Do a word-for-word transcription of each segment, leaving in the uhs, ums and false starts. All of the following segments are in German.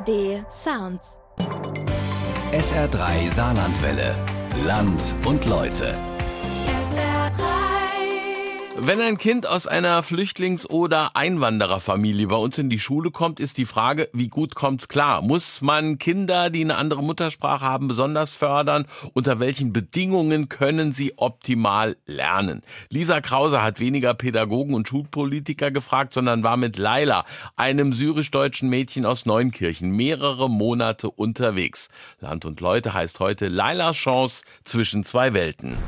D Sounds. S R drei Saarlandwelle. Land und Leute. S R drei. Wenn ein Kind aus einer Flüchtlings- oder Einwandererfamilie bei uns in die Schule kommt, ist die Frage, wie gut kommt's klar? Muss man Kinder, die eine andere Muttersprache haben, besonders fördern? Unter welchen Bedingungen können sie optimal lernen? Lisa Krause hat weniger Pädagogen und Schulpolitiker gefragt, sondern war mit Laila, einem syrisch-deutschen Mädchen aus Neunkirchen, mehrere Monate unterwegs. Land und Leute heißt heute Lailas Chance zwischen zwei Welten.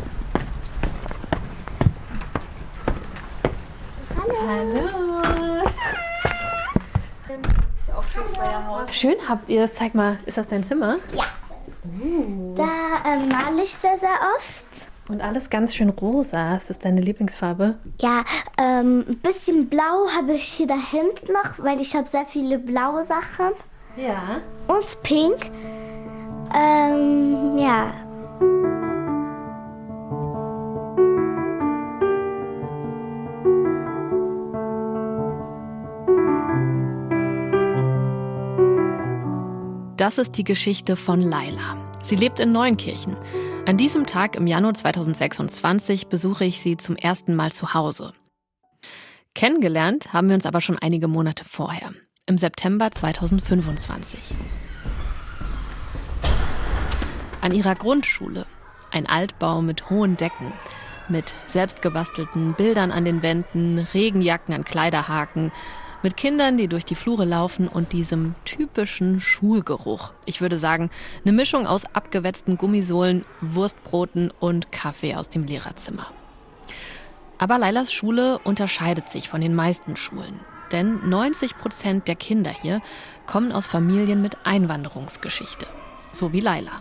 Hallo. Schön habt ihr das. Zeig mal, ist das dein Zimmer? Ja. Uh. Da ähm, male ich sehr, sehr oft. Und alles ganz schön rosa. Ist das deine Lieblingsfarbe? Ja, ähm, ein bisschen blau habe ich hier da hinten noch, weil ich habe sehr viele blaue Sachen. Ja. Und pink. Ähm, ja. Das ist die Geschichte von Laila. Sie lebt in Neunkirchen. An diesem Tag im Januar zweitausendsechsundzwanzig besuche ich sie zum ersten Mal zu Hause. Kennengelernt haben wir uns aber schon einige Monate vorher, im September zweitausendfünfundzwanzig. An ihrer Grundschule, ein Altbau mit hohen Decken, mit selbstgebastelten Bildern an den Wänden, Regenjacken an Kleiderhaken, mit Kindern, die durch die Flure laufen und diesem typischen Schulgeruch. Ich würde sagen, eine Mischung aus abgewetzten Gummisohlen, Wurstbroten und Kaffee aus dem Lehrerzimmer. Aber Lailas Schule unterscheidet sich von den meisten Schulen. Denn neunzig Prozent der Kinder hier kommen aus Familien mit Einwanderungsgeschichte. So wie Laila.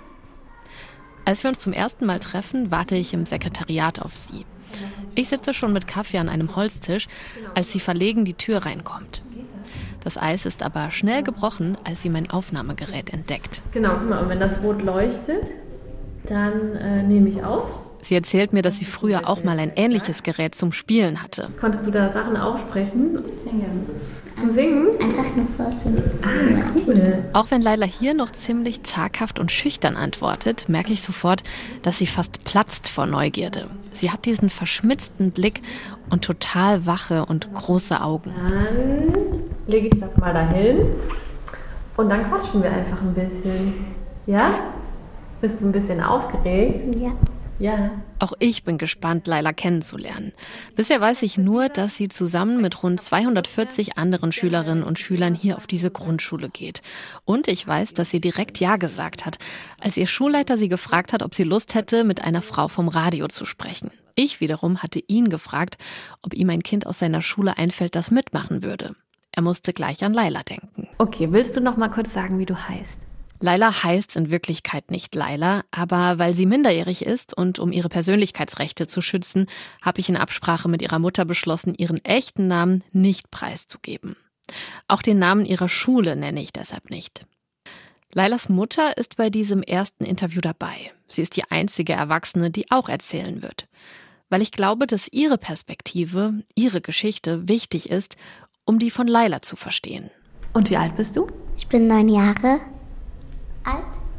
Als wir uns zum ersten Mal treffen, warte ich im Sekretariat auf sie. Ich sitze schon mit Kaffee an einem Holztisch, als sie verlegen die Tür reinkommt. Das Eis ist aber schnell gebrochen, als sie mein Aufnahmegerät entdeckt. Genau, guck mal, und wenn das rot leuchtet, dann äh, nehme ich auf. Sie erzählt mir, dass sie früher auch mal ein ähnliches Gerät zum Spielen hatte. Konntest du da Sachen aufsprechen? Singen. Zum Singen? Einfach nur vorsingen. Ah, cool. Auch wenn Laila hier noch ziemlich zaghaft und schüchtern antwortet, merke ich sofort, dass sie fast platzt vor Neugierde. Sie hat diesen verschmitzten Blick und total wache und große Augen. Dann lege ich das mal dahin und dann quatschen wir einfach ein bisschen. Ja? Bist du ein bisschen aufgeregt? Ja. Ja. Auch ich bin gespannt, Laila kennenzulernen. Bisher weiß ich nur, dass sie zusammen mit rund zweihundertvierzig anderen Schülerinnen und Schülern hier auf diese Grundschule geht. Und ich weiß, dass sie direkt Ja gesagt hat, als ihr Schulleiter sie gefragt hat, ob sie Lust hätte, mit einer Frau vom Radio zu sprechen. Ich wiederum hatte ihn gefragt, ob ihm ein Kind aus seiner Schule einfällt, das mitmachen würde. Er musste gleich an Laila denken. Okay, willst du noch mal kurz sagen, wie du heißt? Laila heißt in Wirklichkeit nicht Laila, aber weil sie minderjährig ist und um ihre Persönlichkeitsrechte zu schützen, habe ich in Absprache mit ihrer Mutter beschlossen, ihren echten Namen nicht preiszugeben. Auch den Namen ihrer Schule nenne ich deshalb nicht. Lailas Mutter ist bei diesem ersten Interview dabei. Sie ist die einzige Erwachsene, die auch erzählen wird. Weil ich glaube, dass ihre Perspektive, ihre Geschichte wichtig ist, um die von Laila zu verstehen. Und wie alt bist du? Ich bin neun Jahre alt.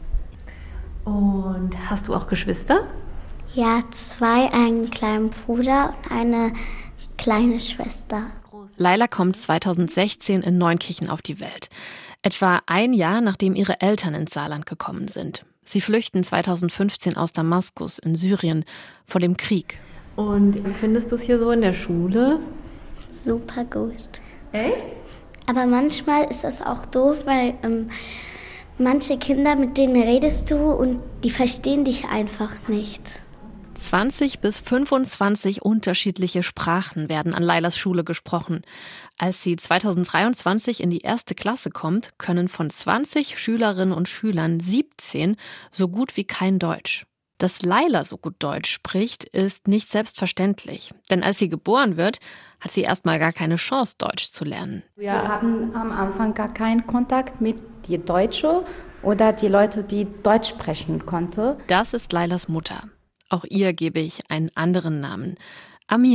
Und hast du auch Geschwister? Ja, zwei, einen kleinen Bruder und eine kleine Schwester. Laila kommt zweitausendsechzehn in Neunkirchen auf die Welt. Etwa ein Jahr, nachdem ihre Eltern ins Saarland gekommen sind. Sie flüchten zweitausendfünfzehn aus Damaskus in Syrien vor dem Krieg. Und wie findest du es hier so in der Schule? Super gut. Echt? Aber manchmal ist das auch doof, weil ähm, manche Kinder, mit denen redest du und die verstehen dich einfach nicht. zwanzig bis fünfundzwanzig unterschiedliche Sprachen werden an Lailas Schule gesprochen. Als sie zweitausenddreiundzwanzig in die erste Klasse kommt, können von zwanzig Schülerinnen und Schülern siebzehn so gut wie kein Deutsch. Dass Laila so gut Deutsch spricht, ist nicht selbstverständlich. Denn als sie geboren wird, hat sie erstmal gar keine Chance, Deutsch zu lernen. Wir haben am Anfang gar keinen Kontakt mit den Deutschen oder die Leute, die Deutsch sprechen konnten. Das ist Lailas Mutter. Auch ihr gebe ich einen anderen Namen. Amira.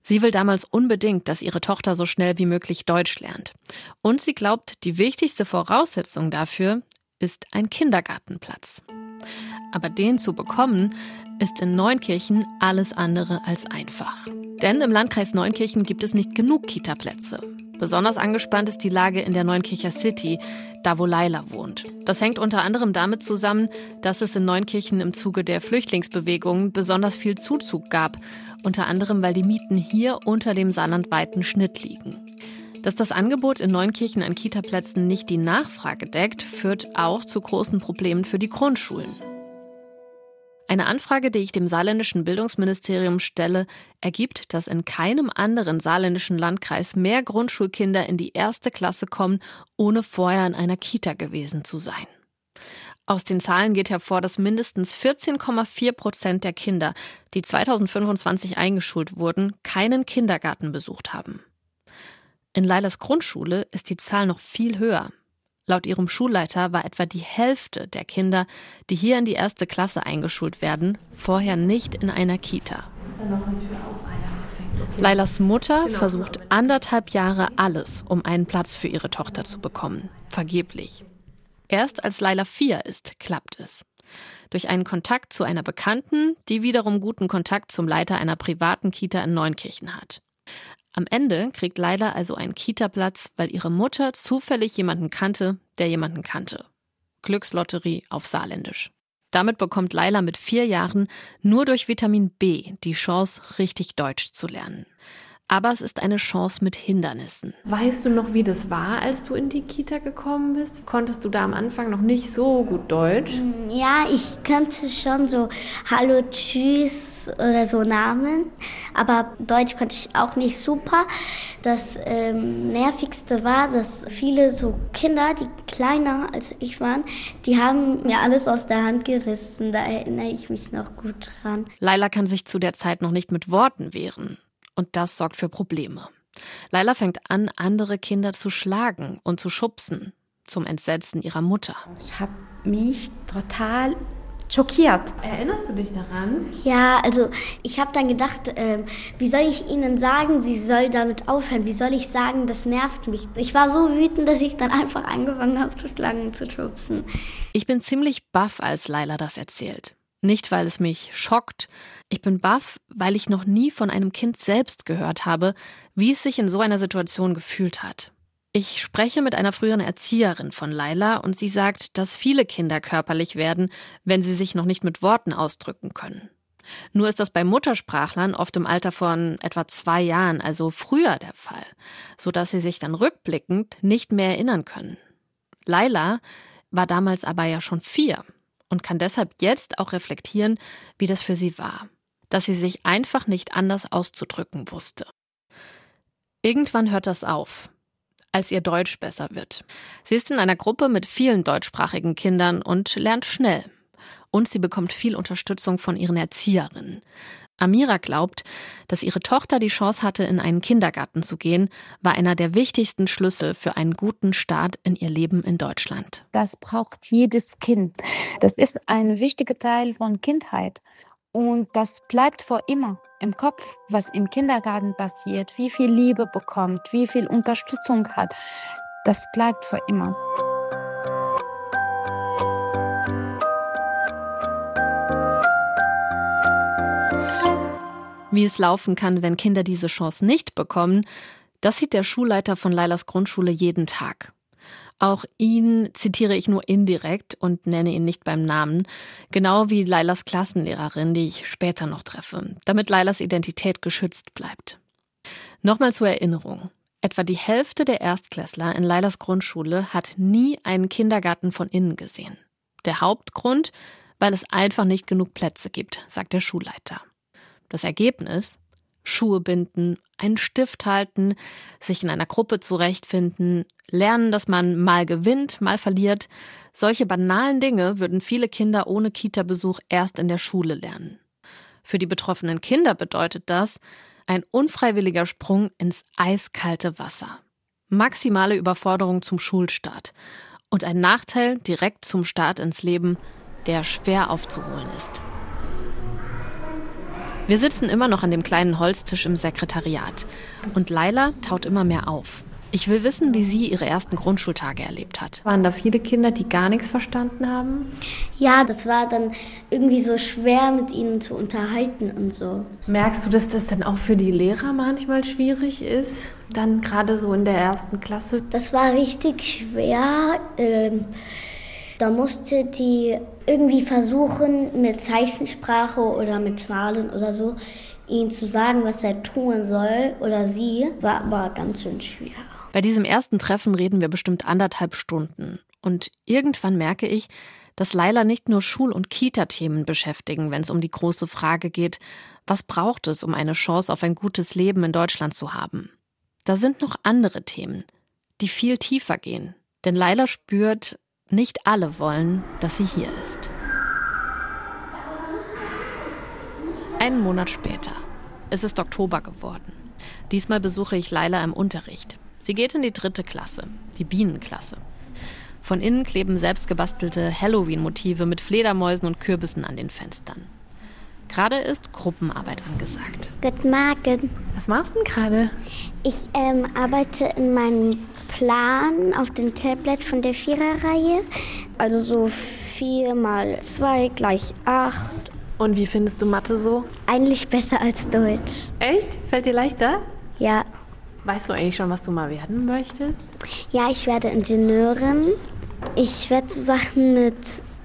Sie will damals unbedingt, dass ihre Tochter so schnell wie möglich Deutsch lernt. Und sie glaubt, die wichtigste Voraussetzung dafür ist ein Kindergartenplatz. Aber den zu bekommen, ist in Neunkirchen alles andere als einfach. Denn im Landkreis Neunkirchen gibt es nicht genug Kita-Plätze. Besonders angespannt ist die Lage in der Neunkircher City, da wo Laila wohnt. Das hängt unter anderem damit zusammen, dass es in Neunkirchen im Zuge der Flüchtlingsbewegung besonders viel Zuzug gab. Unter anderem, weil die Mieten hier unter dem saarlandweiten Schnitt liegen. Dass das Angebot in Neunkirchen an Kita-Plätzen nicht die Nachfrage deckt, führt auch zu großen Problemen für die Grundschulen. Eine Anfrage, die ich dem saarländischen Bildungsministerium stelle, ergibt, dass in keinem anderen saarländischen Landkreis mehr Grundschulkinder in die erste Klasse kommen, ohne vorher in einer Kita gewesen zu sein. Aus den Zahlen geht hervor, dass mindestens vierzehn Komma vier Prozent der Kinder, die zweitausendfünfundzwanzig eingeschult wurden, keinen Kindergarten besucht haben. In Lailas Grundschule ist die Zahl noch viel höher. Laut ihrem Schulleiter war etwa die Hälfte der Kinder, die hier in die erste Klasse eingeschult werden, vorher nicht in einer Kita. Lailas Mutter versucht anderthalb Jahre alles, um einen Platz für ihre Tochter zu bekommen. Vergeblich. Erst als Laila vier ist, klappt es. Durch einen Kontakt zu einer Bekannten, die wiederum guten Kontakt zum Leiter einer privaten Kita in Neunkirchen hat. Am Ende kriegt Laila also einen Kita-Platz, weil ihre Mutter zufällig jemanden kannte, der jemanden kannte. Glückslotterie auf Saarländisch. Damit bekommt Laila mit vier Jahren nur durch Vitamin B die Chance, richtig Deutsch zu lernen. Aber es ist eine Chance mit Hindernissen. Weißt du noch, wie das war, als du in die Kita gekommen bist? Konntest du da am Anfang noch nicht so gut Deutsch? Ja, ich kannte schon so Hallo, Tschüss oder so Namen. Aber Deutsch konnte ich auch nicht super. Das ähm, Nervigste war, dass viele so Kinder, die kleiner als ich waren, die haben mir alles aus der Hand gerissen. Da erinnere ich mich noch gut dran. Laila kann sich zu der Zeit noch nicht mit Worten wehren. Und das sorgt für Probleme. Laila fängt an, andere Kinder zu schlagen und zu schubsen, zum Entsetzen ihrer Mutter. Ich habe mich total schockiert. Erinnerst du dich daran? Ja, also ich habe dann gedacht, äh, wie soll ich ihnen sagen, sie soll damit aufhören? Wie soll ich sagen, das nervt mich? Ich war so wütend, dass ich dann einfach angefangen habe zu schlagen und zu schubsen. Ich bin ziemlich baff, als Laila das erzählt. Nicht, weil es mich schockt. Ich bin baff, weil ich noch nie von einem Kind selbst gehört habe, wie es sich in so einer Situation gefühlt hat. Ich spreche mit einer früheren Erzieherin von Laila und sie sagt, dass viele Kinder körperlich werden, wenn sie sich noch nicht mit Worten ausdrücken können. Nur ist das bei Muttersprachlern oft im Alter von etwa zwei Jahren, also früher der Fall, sodass sie sich dann rückblickend nicht mehr erinnern können. Laila war damals aber ja schon vier. Und kann deshalb jetzt auch reflektieren, wie das für sie war. Dass sie sich einfach nicht anders auszudrücken wusste. Irgendwann hört das auf, als ihr Deutsch besser wird. Sie ist in einer Gruppe mit vielen deutschsprachigen Kindern und lernt schnell. Und sie bekommt viel Unterstützung von ihren Erzieherinnen. Amira glaubt, dass ihre Tochter die Chance hatte, in einen Kindergarten zu gehen, war einer der wichtigsten Schlüssel für einen guten Start in ihr Leben in Deutschland. Das braucht jedes Kind. Das ist ein wichtiger Teil von Kindheit. Und das bleibt für immer im Kopf, was im Kindergarten passiert, wie viel Liebe bekommt, wie viel Unterstützung hat. Das bleibt für immer. Wie es laufen kann, wenn Kinder diese Chance nicht bekommen, das sieht der Schulleiter von Lailas Grundschule jeden Tag. Auch ihn zitiere ich nur indirekt und nenne ihn nicht beim Namen, genau wie Lailas Klassenlehrerin, die ich später noch treffe, damit Lailas Identität geschützt bleibt. Nochmal zur Erinnerung. Etwa die Hälfte der Erstklässler in Lailas Grundschule hat nie einen Kindergarten von innen gesehen. Der Hauptgrund, weil es einfach nicht genug Plätze gibt, sagt der Schulleiter. Das Ergebnis? Schuhe binden, einen Stift halten, sich in einer Gruppe zurechtfinden, lernen, dass man mal gewinnt, mal verliert. Solche banalen Dinge würden viele Kinder ohne Kita-Besuch erst in der Schule lernen. Für die betroffenen Kinder bedeutet das ein unfreiwilliger Sprung ins eiskalte Wasser. Maximale Überforderung zum Schulstart und ein Nachteil direkt zum Start ins Leben, der schwer aufzuholen ist. Wir sitzen immer noch an dem kleinen Holztisch im Sekretariat. Und Laila taut immer mehr auf. Ich will wissen, wie sie ihre ersten Grundschultage erlebt hat. Waren da viele Kinder, die gar nichts verstanden haben? Ja, das war dann irgendwie so schwer, mit ihnen zu unterhalten und so. Merkst du, dass das dann auch für die Lehrer manchmal schwierig ist? Dann gerade so in der ersten Klasse? Das war richtig schwer. Ähm, da musste die irgendwie versuchen, mit Zeichensprache oder mit Malen oder so, ihnen zu sagen, was er tun soll oder sie. War aber ganz schön schwer. Bei diesem ersten Treffen reden wir bestimmt anderthalb Stunden. Und irgendwann merke ich, dass Laila nicht nur Schul- und Kita-Themen beschäftigen, wenn es um die große Frage geht, was braucht es, um eine Chance auf ein gutes Leben in Deutschland zu haben. Da sind noch andere Themen, die viel tiefer gehen. Denn Laila spürt, nicht alle wollen, dass sie hier ist. Einen Monat später. Es ist Oktober geworden. Diesmal besuche ich Laila im Unterricht. Sie geht in die dritte Klasse, die Bienenklasse. Von innen kleben selbstgebastelte Halloween-Motive mit Fledermäusen und Kürbissen an den Fenstern. Gerade ist Gruppenarbeit angesagt. Guten Morgen. Was machst du denn gerade? Ich ähm, arbeite in meinem Plan auf dem Tablet von der Viererreihe. Also so vier mal zwei gleich acht. Und wie findest du Mathe so? Eigentlich besser als Deutsch. Echt? Fällt dir leichter? Ja. Weißt du eigentlich schon, was du mal werden möchtest? Ja, ich werde Ingenieurin. Ich werde so Sachen mit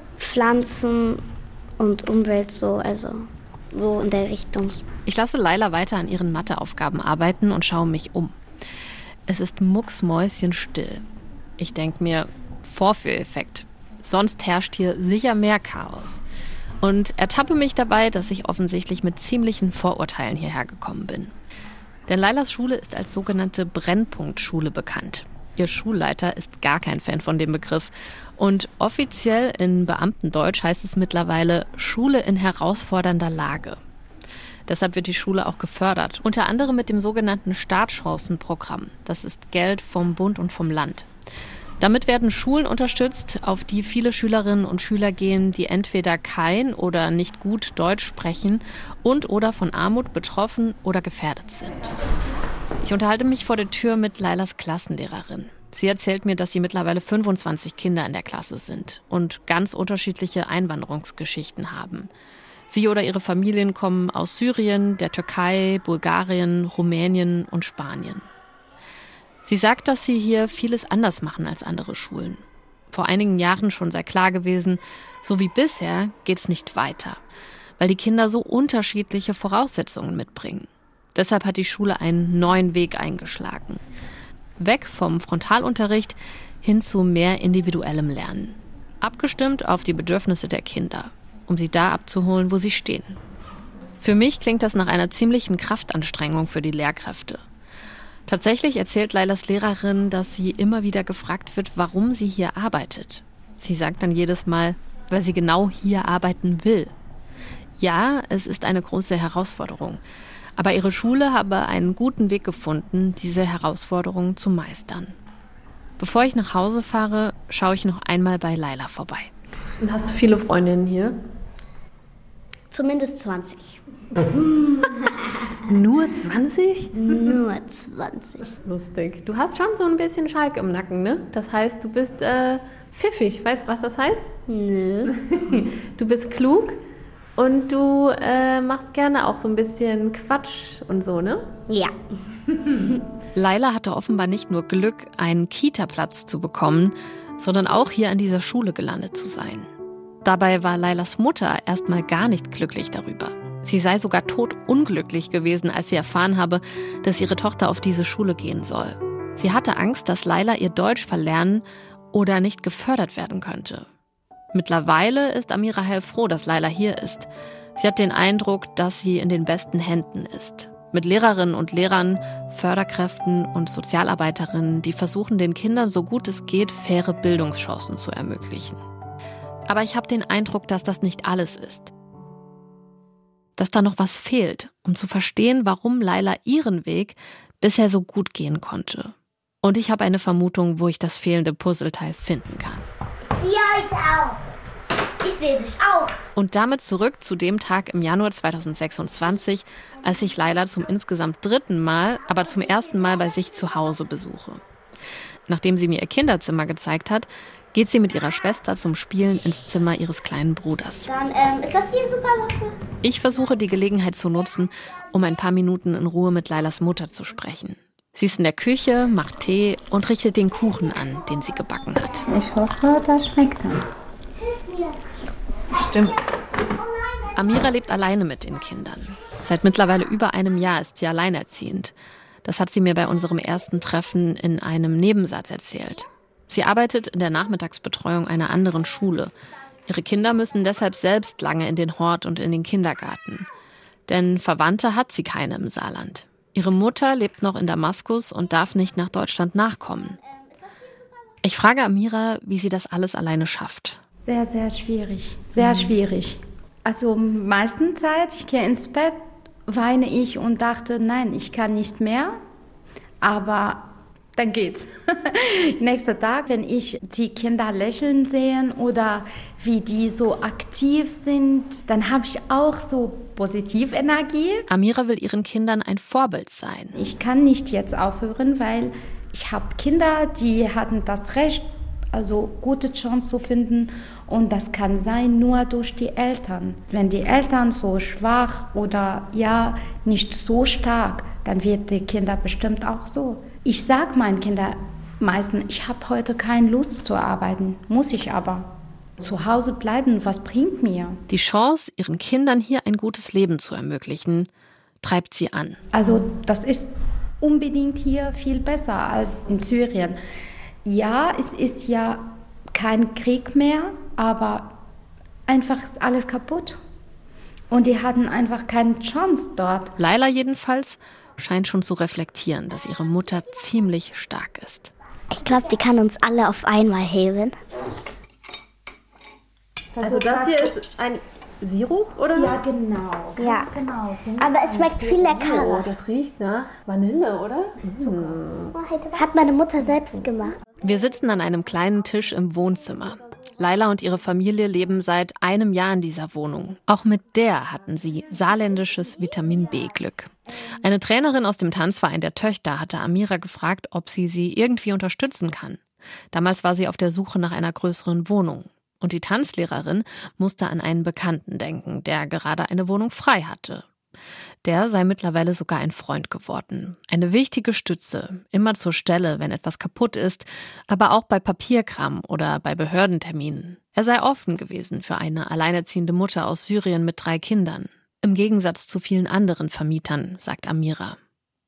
Pflanzen und Umwelt so, also so in der Richtung. Ich lasse Laila weiter an ihren Matheaufgaben arbeiten und schaue mich um. Es ist mucksmäuschenstill. Ich denke mir, Vorführeffekt. Sonst herrscht hier sicher mehr Chaos. Und ertappe mich dabei, dass ich offensichtlich mit ziemlichen Vorurteilen hierher gekommen bin. Denn Lailas Schule ist als sogenannte Brennpunktschule bekannt. Ihr Schulleiter ist gar kein Fan von dem Begriff. Und offiziell in Beamtendeutsch heißt es mittlerweile Schule in herausfordernder Lage. Deshalb wird die Schule auch gefördert, unter anderem mit dem sogenannten Startchancenprogramm. Das ist Geld vom Bund und vom Land. Damit werden Schulen unterstützt, auf die viele Schülerinnen und Schüler gehen, die entweder kein oder nicht gut Deutsch sprechen und oder von Armut betroffen oder gefährdet sind. Ich unterhalte mich vor der Tür mit Lailas Klassenlehrerin. Sie erzählt mir, dass sie mittlerweile fünfundzwanzig Kinder in der Klasse sind und ganz unterschiedliche Einwanderungsgeschichten haben. Sie oder ihre Familien kommen aus Syrien, der Türkei, Bulgarien, Rumänien und Spanien. Sie sagt, dass sie hier vieles anders machen als andere Schulen. Vor einigen Jahren schon sei klar gewesen, so wie bisher geht es nicht weiter, weil die Kinder so unterschiedliche Voraussetzungen mitbringen. Deshalb hat die Schule einen neuen Weg eingeschlagen. Weg vom Frontalunterricht hin zu mehr individuellem Lernen. Abgestimmt auf die Bedürfnisse der Kinder, um sie da abzuholen, wo sie stehen. Für mich klingt das nach einer ziemlichen Kraftanstrengung für die Lehrkräfte. Tatsächlich erzählt Lailas Lehrerin, dass sie immer wieder gefragt wird, warum sie hier arbeitet. Sie sagt dann jedes Mal, weil sie genau hier arbeiten will. Ja, es ist eine große Herausforderung. Aber ihre Schule habe einen guten Weg gefunden, diese Herausforderungen zu meistern. Bevor ich nach Hause fahre, schaue ich noch einmal bei Laila vorbei. Und hast du viele Freundinnen hier? Zumindest zwanzig. Nur zwanzig? Nur zwanzig. Lustig. Du hast schon so ein bisschen Schalk im Nacken, ne? Das heißt, du bist äh, pfiffig. Weißt du, was das heißt? Nö. Du bist klug und du äh, machst gerne auch so ein bisschen Quatsch und so, ne? Ja. Laila hatte offenbar nicht nur Glück, einen Kita-Platz zu bekommen, sondern auch hier an dieser Schule gelandet zu sein. Dabei war Lailas Mutter erstmal gar nicht glücklich darüber. Sie sei sogar todunglücklich gewesen, als sie erfahren habe, dass ihre Tochter auf diese Schule gehen soll. Sie hatte Angst, dass Laila ihr Deutsch verlernen oder nicht gefördert werden könnte. Mittlerweile ist Amira heilfroh, dass Laila hier ist. Sie hat den Eindruck, dass sie in den besten Händen ist. Mit Lehrerinnen und Lehrern, Förderkräften und Sozialarbeiterinnen, die versuchen, den Kindern so gut es geht, faire Bildungschancen zu ermöglichen. Aber ich habe den Eindruck, dass das nicht alles ist. Dass da noch was fehlt, um zu verstehen, warum Laila ihren Weg bisher so gut gehen konnte. Und ich habe eine Vermutung, wo ich das fehlende Puzzleteil finden kann. Sie euch auch. Ich sehe dich auch. Und damit zurück zu dem Tag im Januar zweitausendsechsundzwanzig, als ich Laila zum insgesamt dritten Mal, aber zum ersten Mal bei sich zu Hause besuche. Nachdem sie mir ihr Kinderzimmer gezeigt hat, geht sie mit ihrer Schwester zum Spielen ins Zimmer ihres kleinen Bruders. Dann ähm, ist das hier super Waffe? Ich versuche die Gelegenheit zu nutzen, um ein paar Minuten in Ruhe mit Lailas Mutter zu sprechen. Sie ist in der Küche, macht Tee und richtet den Kuchen an, den sie gebacken hat. Ich hoffe, das schmeckt dann. Stimmt. Amira lebt alleine mit den Kindern. Seit mittlerweile über einem Jahr ist sie alleinerziehend. Das hat sie mir bei unserem ersten Treffen in einem Nebensatz erzählt. Sie arbeitet in der Nachmittagsbetreuung einer anderen Schule. Ihre Kinder müssen deshalb selbst lange in den Hort und in den Kindergarten. Denn Verwandte hat sie keine im Saarland. Ihre Mutter lebt noch in Damaskus und darf nicht nach Deutschland nachkommen. Ich frage Amira, wie sie das alles alleine schafft. Sehr, sehr schwierig. Sehr mhm. schwierig. Also meisten Zeit, ich gehe ins Bett, weine ich und dachte, nein, ich kann nicht mehr. Aber dann geht's. Nächster Tag, wenn ich die Kinder lächeln sehe oder wie die so aktiv sind, dann habe ich auch so Positivenergie. Amira will ihren Kindern ein Vorbild sein. Ich kann nicht jetzt aufhören, weil ich habe Kinder, die hatten das Recht, also gute Chance zu finden. Und das kann sein nur durch die Eltern. Wenn die Eltern so schwach oder ja nicht so stark, dann wird die Kinder bestimmt auch so. Ich sage meinen Kindern meistens, ich habe heute keine Lust zu arbeiten, muss ich aber. Zu Hause bleiben, was bringt mir? Die Chance, ihren Kindern hier ein gutes Leben zu ermöglichen, treibt sie an. Also das ist unbedingt hier viel besser als in Syrien. Ja, es ist ja kein Krieg mehr, aber einfach ist alles kaputt. Und die hatten einfach keine Chance dort. Laila jedenfalls scheint schon zu reflektieren, dass ihre Mutter ziemlich stark ist. Ich glaube, die kann uns alle auf einmal heben. Also das hier ist ein Sirup, oder? Ja, genau. Ja, genau. aber es schmeckt viel leckerer. Oh, das riecht nach Vanille, oder? Mhm. Hat meine Mutter selbst gemacht. Wir sitzen an einem kleinen Tisch im Wohnzimmer. Laila und ihre Familie leben seit einem Jahr in dieser Wohnung. Auch mit der hatten sie saarländisches Vitamin-B-Glück. Eine Trainerin aus dem Tanzverein der Töchter hatte Amira gefragt, ob sie sie irgendwie unterstützen kann. Damals war sie auf der Suche nach einer größeren Wohnung. Und die Tanzlehrerin musste an einen Bekannten denken, der gerade eine Wohnung frei hatte. Der sei mittlerweile sogar ein Freund geworden. Eine wichtige Stütze, immer zur Stelle, wenn etwas kaputt ist, aber auch bei Papierkram oder bei Behördenterminen. Er sei offen gewesen für eine alleinerziehende Mutter aus Syrien mit drei Kindern. Im Gegensatz zu vielen anderen Vermietern, sagt Amira.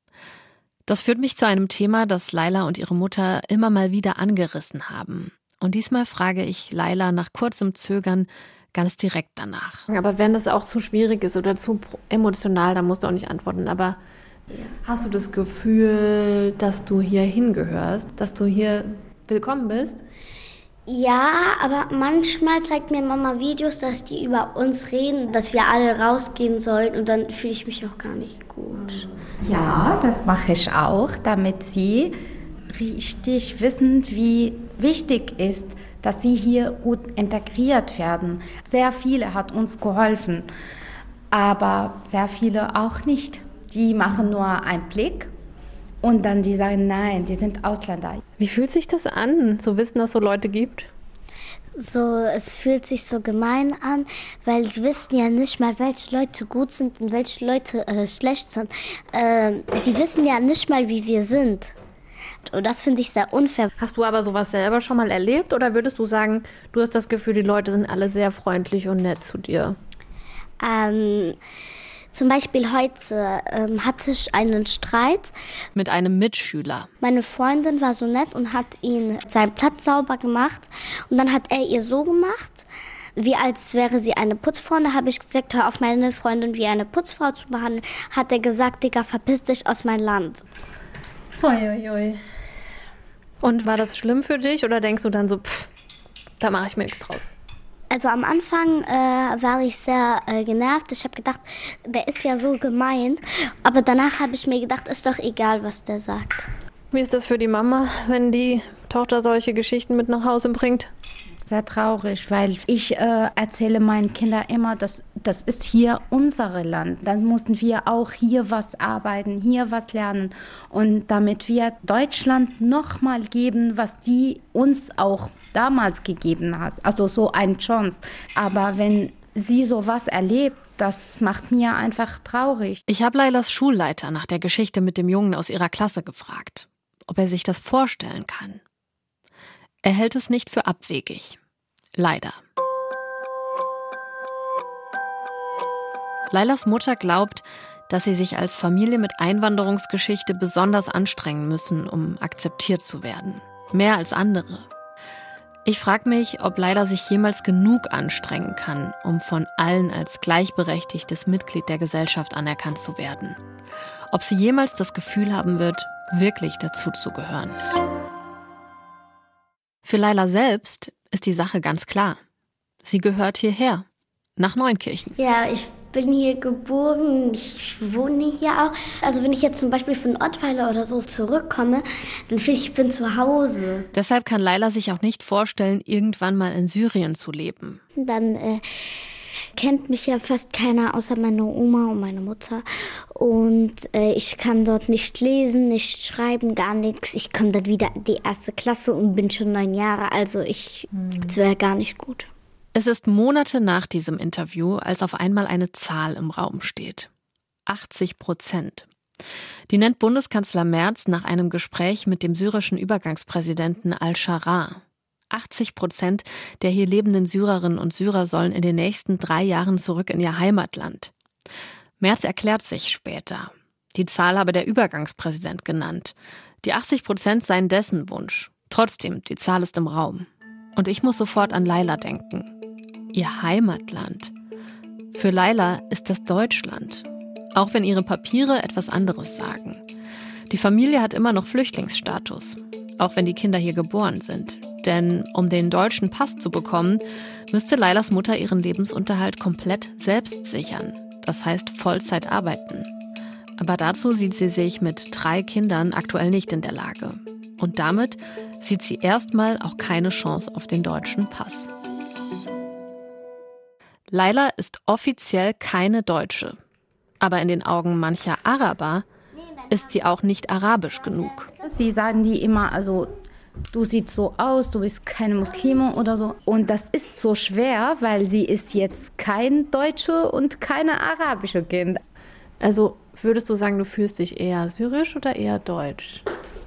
Das führt mich zu einem Thema, das Laila und ihre Mutter immer mal wieder angerissen haben. Und diesmal frage ich Laila nach kurzem Zögern ganz direkt danach. Aber wenn das auch zu schwierig ist oder zu emotional, dann musst du auch nicht antworten. Aber hast du das Gefühl, dass du hier hingehörst, dass du hier willkommen bist? Ja, aber manchmal zeigt mir Mama Videos, dass die über uns reden, dass wir alle rausgehen sollten und dann fühle ich mich auch gar nicht gut. Ja, das mache ich auch, damit sie richtig wissen, wie wichtig ist, dass sie hier gut integriert werden. Sehr viele hat uns geholfen, aber sehr viele auch nicht. Die machen nur einen Blick und dann die sagen, nein, die sind Ausländer. Wie fühlt sich das an, zu wissen, dass es so Leute gibt? So, es fühlt sich so gemein an, weil sie wissen ja nicht mal, welche Leute gut sind und welche Leute äh, schlecht sind. Äh, die wissen ja nicht mal, wie wir sind. Und das finde ich sehr unfair. Hast du aber sowas selber schon mal erlebt oder würdest du sagen, du hast das Gefühl, die Leute sind alle sehr freundlich und nett zu dir? Ähm, zum Beispiel heute ähm, hatte ich einen Streit mit einem Mitschüler. Meine Freundin war so nett und hat ihn seinen Platz sauber gemacht. Und dann hat er ihr so gemacht, wie als wäre sie eine Putzfrau. Und da habe ich gesagt, hör auf, meine Freundin wie eine Putzfrau zu behandeln. Hat er gesagt, Digga, verpiss dich aus meinem Land. Uiuiui. Und war das schlimm für dich oder denkst du dann so, pff, da mache ich mir nichts draus? Also am Anfang äh, war ich sehr äh, genervt. Ich habe gedacht, der ist ja so gemein. Aber danach habe ich mir gedacht, ist doch egal, was der sagt. Wie ist das für die Mama, wenn die Tochter solche Geschichten mit nach Hause bringt? sehr traurig, weil ich äh, erzähle meinen Kindern immer, dass das ist hier unser Land. Dann mussten wir auch hier was arbeiten, hier was lernen. Und damit wir Deutschland nochmal geben, was die uns auch damals gegeben hat. Also so eine Chance. Aber wenn sie sowas erlebt, das macht mir einfach traurig. Ich habe Lailas Schulleiter nach der Geschichte mit dem Jungen aus ihrer Klasse gefragt, ob er sich das vorstellen kann. Er hält es nicht für abwegig. Leider. Lailas Mutter glaubt, dass sie sich als Familie mit Einwanderungsgeschichte besonders anstrengen müssen, um akzeptiert zu werden. Mehr als andere. Ich frage mich, ob Laila sich jemals genug anstrengen kann, um von allen als gleichberechtigtes Mitglied der Gesellschaft anerkannt zu werden. Ob sie jemals das Gefühl haben wird, wirklich dazuzugehören. Für Laila selbst ist die Sache ganz klar. Sie gehört hierher, nach Neunkirchen. Ja, ich bin hier geboren, ich wohne hier auch. Also wenn ich jetzt zum Beispiel von Ottweiler oder so zurückkomme, dann finde ich, ich bin zu Hause. Deshalb kann Laila sich auch nicht vorstellen, irgendwann mal in Syrien zu leben. Dann äh, kennt mich ja fast keiner außer meine Oma und meine Mutter. Und äh, ich kann dort nicht lesen, nicht schreiben, gar nichts. Ich komme dann wieder in die erste Klasse und bin schon neun Jahre. Also ich, das wäre gar nicht gut. Es ist Monate nach diesem Interview, als auf einmal eine Zahl im Raum steht. achtzig Prozent. Die nennt Bundeskanzler Merz nach einem Gespräch mit dem syrischen Übergangspräsidenten al-Sharaa. achtzig Prozent der hier lebenden Syrerinnen und Syrer sollen in den nächsten drei Jahren zurück in ihr Heimatland. Merz erklärt sich später. Die Zahl habe der Übergangspräsident genannt. Die achtzig Prozent seien dessen Wunsch. Trotzdem, die Zahl ist im Raum. Und ich muss sofort an Laila denken. Ihr Heimatland. Für Laila ist das Deutschland. Auch wenn ihre Papiere etwas anderes sagen. Die Familie hat immer noch Flüchtlingsstatus. Auch wenn die Kinder hier geboren sind. Denn um den deutschen Pass zu bekommen, müsste Lailas Mutter ihren Lebensunterhalt komplett selbst sichern. Das heißt Vollzeit arbeiten. Aber dazu sieht sie sich mit drei Kindern aktuell nicht in der Lage. Und damit sieht sie erstmal auch keine Chance auf den deutschen Pass. Laila ist offiziell keine Deutsche. Aber in den Augen mancher Araber ist sie auch nicht arabisch genug. Sie sagen die immer, also du siehst so aus, du bist keine Muslime oder so. Und das ist so schwer, weil sie ist jetzt kein Deutsche und keine arabische Kind. Also würdest du sagen, du fühlst dich eher syrisch oder eher deutsch?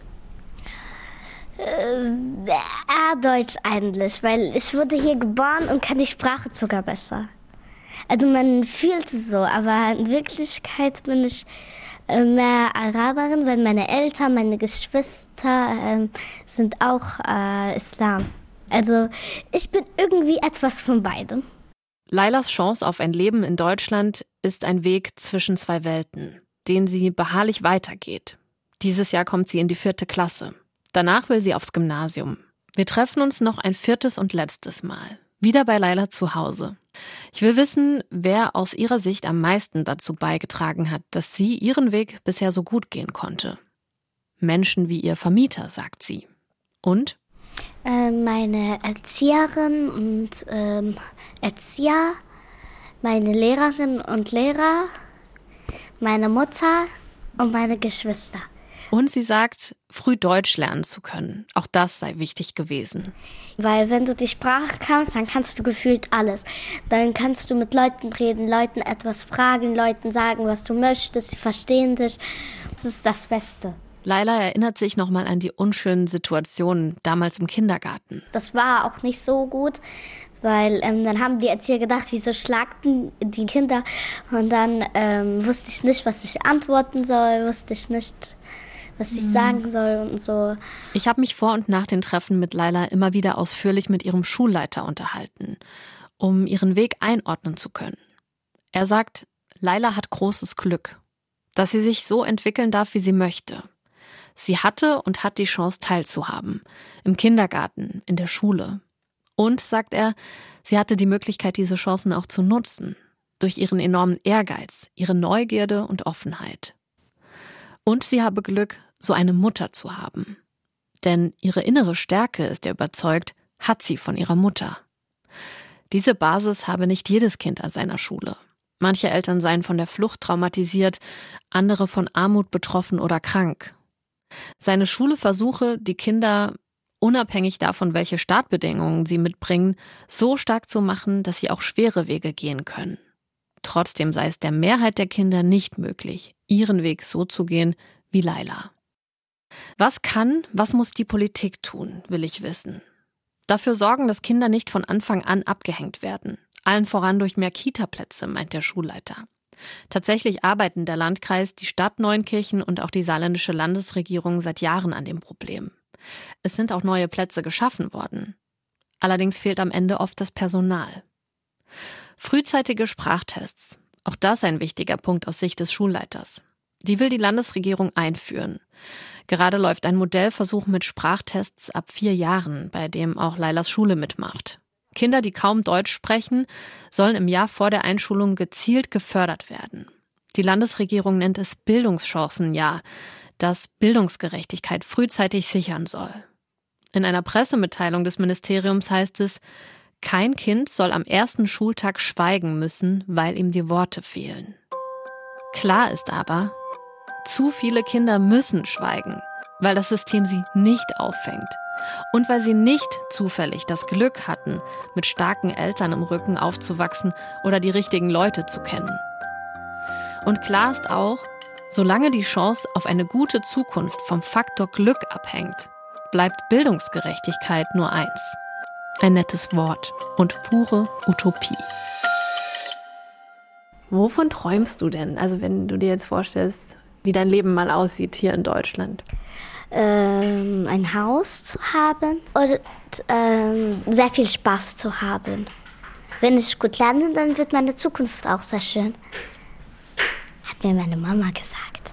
Äh, eher Deutsch eigentlich, weil ich wurde hier geboren und kann die Sprache sogar besser. Also man fühlt es so, aber in Wirklichkeit bin ich äh, mehr Araberin, weil meine Eltern, meine Geschwister äh, sind auch äh, Islam. Also ich bin irgendwie etwas von beidem. Lailas Chance auf ein Leben in Deutschland ist ein Weg zwischen zwei Welten, den sie beharrlich weitergeht. Dieses Jahr kommt sie in die vierte Klasse. Danach will sie aufs Gymnasium. Wir treffen uns noch ein viertes und letztes Mal. Wieder bei Laila zu Hause. Ich will wissen, wer aus ihrer Sicht am meisten dazu beigetragen hat, dass sie ihren Weg bisher so gut gehen konnte. Menschen wie ihr Vermieter, sagt sie. Und? Äh, meine Erzieherin und ähm, Erzieher, meine Lehrerinnen und Lehrer, meine Mutter und meine Geschwister. Und sie sagt, früh Deutsch lernen zu können. Auch das sei wichtig gewesen. Weil wenn du die Sprache kannst, dann kannst du gefühlt alles. Dann kannst du mit Leuten reden, Leuten etwas fragen, Leuten sagen, was du möchtest. Sie verstehen dich. Das ist das Beste. Laila erinnert sich nochmal an die unschönen Situationen damals im Kindergarten. Das war auch nicht so gut, weil ähm, dann haben die Erzieher gedacht, wieso schlagten die Kinder? Und dann ähm, wusste ich nicht, was ich antworten soll, wusste ich nicht, was ich sagen soll und so. Ich habe mich vor und nach den Treffen mit Laila immer wieder ausführlich mit ihrem Schulleiter unterhalten, um ihren Weg einordnen zu können. Er sagt, Laila hat großes Glück, dass sie sich so entwickeln darf, wie sie möchte. Sie hatte und hat die Chance, teilzuhaben. Im Kindergarten, in der Schule. Und, sagt er, sie hatte die Möglichkeit, diese Chancen auch zu nutzen. Durch ihren enormen Ehrgeiz, ihre Neugierde und Offenheit. Und sie habe Glück, so eine Mutter zu haben. Denn ihre innere Stärke, ist er überzeugt, hat sie von ihrer Mutter. Diese Basis habe nicht jedes Kind an seiner Schule. Manche Eltern seien von der Flucht traumatisiert, andere von Armut betroffen oder krank. Seine Schule versuche, die Kinder, unabhängig davon, welche Startbedingungen sie mitbringen, so stark zu machen, dass sie auch schwere Wege gehen können. Trotzdem sei es der Mehrheit der Kinder nicht möglich, ihren Weg so zu gehen wie Laila. Was kann, was muss die Politik tun, will ich wissen. Dafür sorgen, dass Kinder nicht von Anfang an abgehängt werden. Allen voran durch mehr Kita-Plätze, meint der Schulleiter. Tatsächlich arbeiten der Landkreis, die Stadt Neunkirchen und auch die saarländische Landesregierung seit Jahren an dem Problem. Es sind auch neue Plätze geschaffen worden. Allerdings fehlt am Ende oft das Personal. Frühzeitige Sprachtests. Auch das ein wichtiger Punkt aus Sicht des Schulleiters. Die will die Landesregierung einführen. Gerade läuft ein Modellversuch mit Sprachtests ab vier Jahren, bei dem auch Lailas Schule mitmacht. Kinder, die kaum Deutsch sprechen, sollen im Jahr vor der Einschulung gezielt gefördert werden. Die Landesregierung nennt es Bildungschancenjahr, das Bildungsgerechtigkeit frühzeitig sichern soll. In einer Pressemitteilung des Ministeriums heißt es, kein Kind soll am ersten Schultag schweigen müssen, weil ihm die Worte fehlen. Klar ist aber, zu viele Kinder müssen schweigen, weil das System sie nicht auffängt. Und weil sie nicht zufällig das Glück hatten, mit starken Eltern im Rücken aufzuwachsen oder die richtigen Leute zu kennen. Und klar ist auch, solange die Chance auf eine gute Zukunft vom Faktor Glück abhängt, bleibt Bildungsgerechtigkeit nur eins. Ein nettes Wort und pure Utopie. Wovon träumst du denn? Also wenn du dir jetzt vorstellst, wie dein Leben mal aussieht hier in Deutschland. Ähm, ein Haus zu haben und ähm, sehr viel Spaß zu haben. Wenn ich gut lerne, dann wird meine Zukunft auch sehr schön. Hat mir meine Mama gesagt.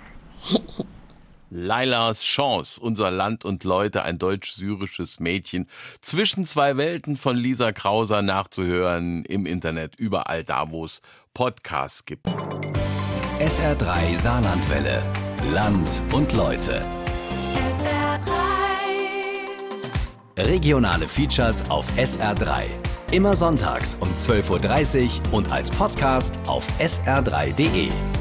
Lailas Chance, unser Land und Leute, ein deutsch-syrisches Mädchen. Zwischen zwei Welten von Lisa Krauser nachzuhören im Internet, überall da, wo es Podcasts gibt. S R drei Saarlandwelle. Land und Leute. S R drei. Regionale Features auf S R drei. Immer sonntags um zwölf Uhr dreißig und als Podcast auf S R drei punkt de.